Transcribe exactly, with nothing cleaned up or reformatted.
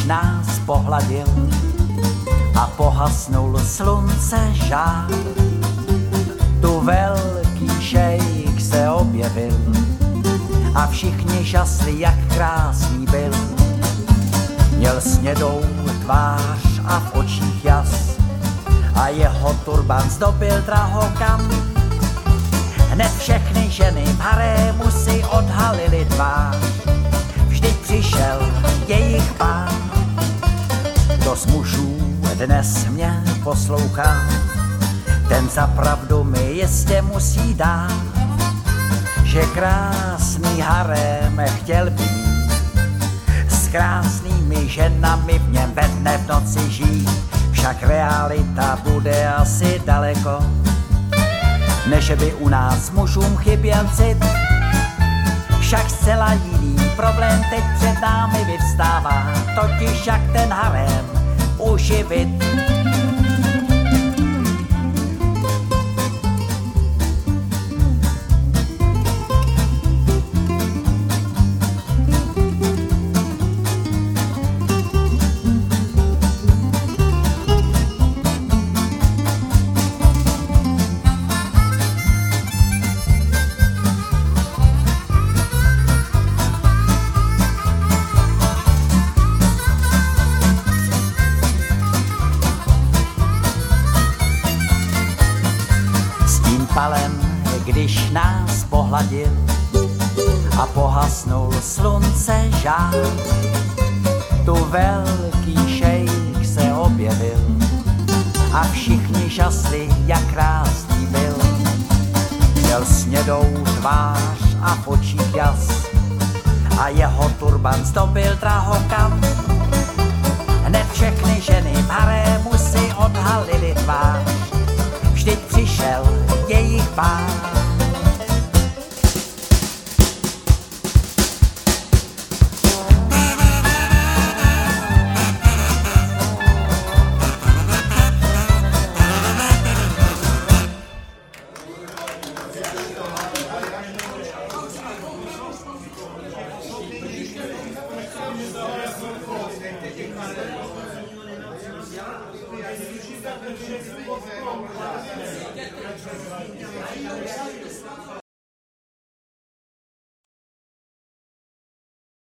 nás pohladil a pohasnul slunce žár. Tu velký šejk se objevil a všichni žasli, jak krásný byl. Měl snědou tvář a v očích jas a jeho turban zdobil drahokam. Hned všechny ženy v harému si odhalily tvář, vždyť přišel jejich pán. Kdo z mužů dnes mě poslouchá, ten za pravdu mi jistě musí dát, že krásný harém chtěl být, s krásnými ženami v něm ve dne v noci žít. Však realita bude asi daleko, než by u nás mužům chyběl cit. Však zcela jiný problém teď před námi vyvstává, totiž jak ten harém uživit. Palem, když nás pohladil a pohasnul slunce žár. Tu velký šejk se objevil a všichni žasli, jak krásný byl. Měl snědou tvář a v očích jas a jeho turban zdobil drahokam. Hned všechny ženy v harému si odhalily tvář, vždyť přišel jejich pán.